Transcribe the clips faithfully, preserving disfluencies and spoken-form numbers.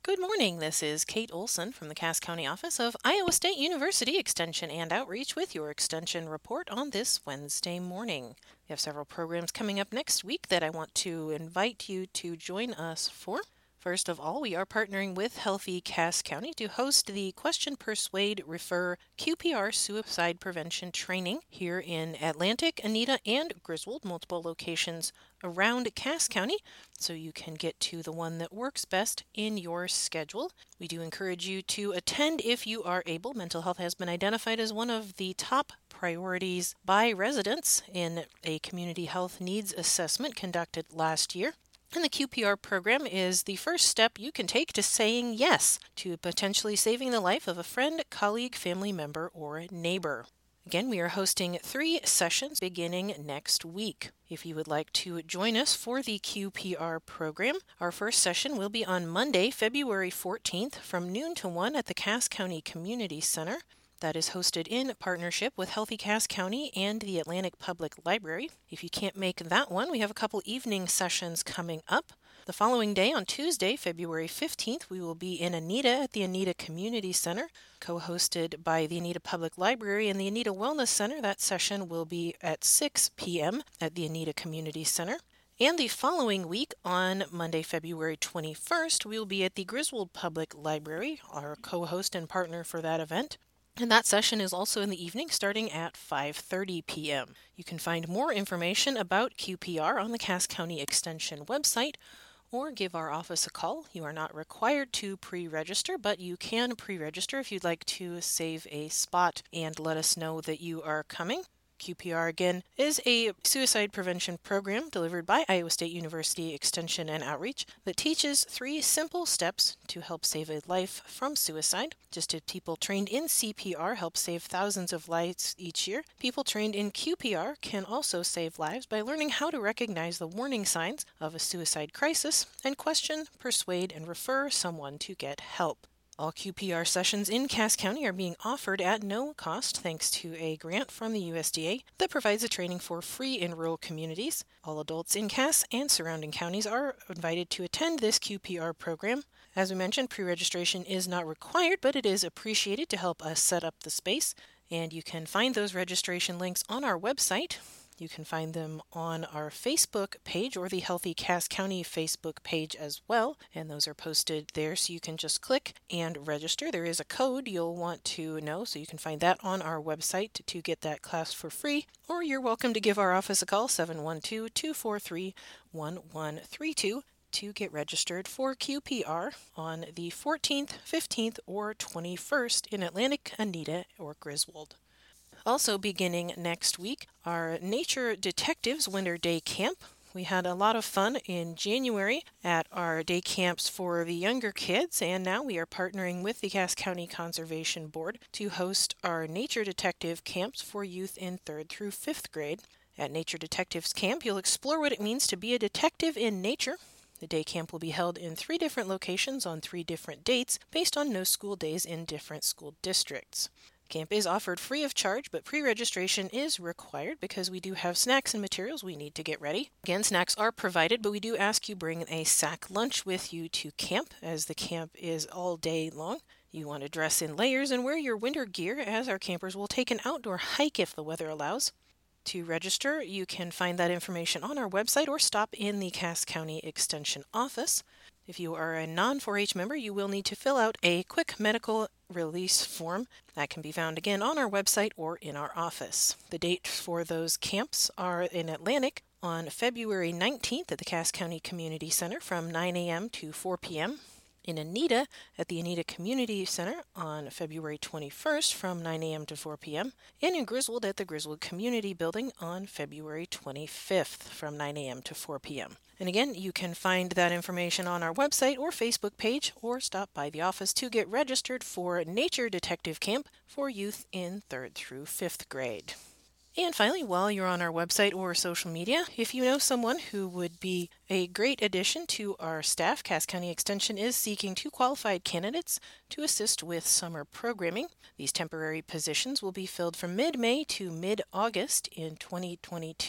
Good morning. This is Kate Olson from the Cass County office of Iowa State University Extension and Outreach with your Extension report on this Wednesday morning. We have several programs coming up next week that I want to invite you to join us for. First of all, we are partnering with Healthy Cass County to host the Question, Persuade, Refer Q P R Suicide Prevention Training here in Atlantic, Anita, and Griswold, multiple locations around Cass County, so you can get to the one that works best in your schedule. We do encourage you to attend if you are able. Mental health has been identified as one of the top priorities by residents in a community health needs assessment conducted last year. And the Q P R program is the first step you can take to saying yes to potentially saving the life of a friend, colleague, family member, or neighbor. Again, we are hosting three sessions beginning next week. If you would like to join us for the Q P R program, our first session will be on Monday, February fourteenth from noon to one at the Cass County Community Center. That is hosted in partnership with Healthy Cass County and the Atlantic Public Library. If you can't make that one, we have a couple evening sessions coming up. The following day, on Tuesday, February fifteenth, we will be in Anita at the Anita Community Center, co-hosted by the Anita Public Library and the Anita Wellness Center. That session will be at six p.m. at the Anita Community Center. And the following week, on Monday, February twenty-first, we will be at the Griswold Public Library, our co-host and partner for that event. And that session is also in the evening, starting at five thirty p.m. You can find more information about Q P R on the Cass County Extension website, or give our office a call. You are not required to pre-register, but you can pre-register if you'd like to save a spot and let us know that you are coming. Q P R, again, is a suicide prevention program delivered by Iowa State University Extension and Outreach that teaches three simple steps to help save a life from suicide. Just as people trained in C P R help save thousands of lives each year, people trained in Q P R can also save lives by learning how to recognize the warning signs of a suicide crisis and question, persuade, and refer someone to get help. All Q P R sessions in Cass County are being offered at no cost thanks to a grant from the U S D A that provides the training for free in rural communities. All adults in Cass and surrounding counties are invited to attend this Q P R program. As we mentioned, pre-registration is not required, but it is appreciated to help us set up the space. And you can find those registration links on our website. You can find them on our Facebook page or the Healthy Cass County Facebook page as well. And those are posted there, so you can just click and register. There is a code you'll want to know, so you can find that on our website to, to get that class for free. Or you're welcome to give our office a call, seven one two, two four three, one one three two, to get registered for Q P R on the fourteenth, fifteenth, or twenty-first in Atlantic, Anita, or Griswold. Also beginning next week, our Nature Detectives Winter Day Camp. We had a lot of fun in January at our day camps for the younger kids, and now we are partnering with the Cass County Conservation Board to host our Nature Detective camps for youth in third through fifth grade. At Nature Detectives Camp, you'll explore what it means to be a detective in nature. The day camp will be held in three different locations on three different dates based on no school days in different school districts. Camp is offered free of charge, but pre-registration is required because we do have snacks and materials we need to get ready. Again, snacks are provided, but we do ask you bring a sack lunch with you to camp, as the camp is all day long. You want to dress in layers and wear your winter gear, as our campers will take an outdoor hike if the weather allows. To register, you can find that information on our website or stop in the Cass County Extension office. If you are a non four H member, you will need to fill out a quick medical release form. That can be found again on our website or in our office. The dates for those camps are in Atlantic on February nineteenth at the Cass County Community Center from nine a.m. to four p.m. In Anita at the Anita Community Center on February twenty-first from nine a.m. to four p.m. and in Griswold at the Griswold Community Building on February twenty-fifth from nine a.m. to four p.m. And again, you can find that information on our website or Facebook page, or stop by the office to get registered for Nature Detective Camp for youth in third through fifth grade. And finally, while you're on our website or social media, if you know someone who would be a great addition to our staff, Cass County Extension is seeking two qualified candidates to assist with summer programming. These temporary positions will be filled from mid-May to mid-August in twenty twenty-two.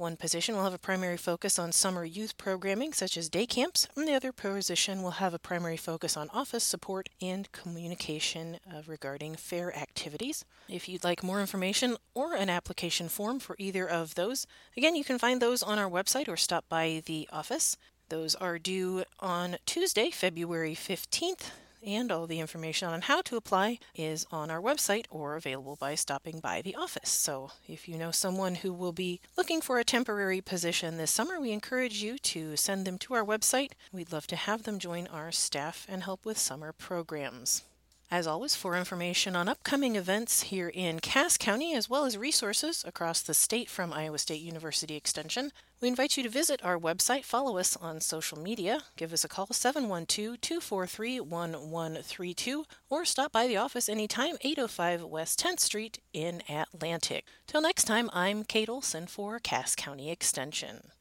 One position will have a primary focus on summer youth programming, such as day camps, and the other position will have a primary focus on office support and communication uh, regarding fair activities. If you'd like more information or an application form for either of those, again, you can find those on our website or stop by the office. Those are due on Tuesday, February fifteenth. And all the information on how to apply is on our website or available by stopping by the office. So if you know someone who will be looking for a temporary position this summer, we encourage you to send them to our website. We'd love to have them join our staff and help with summer programs. As always, for information on upcoming events here in Cass County, as well as resources across the state from Iowa State University Extension, we invite you to visit our website, follow us on social media, give us a call seven one two, two four three, one one three two, or stop by the office anytime, eight oh five West tenth Street in Atlantic. Till next time, I'm Kate Olson for Cass County Extension.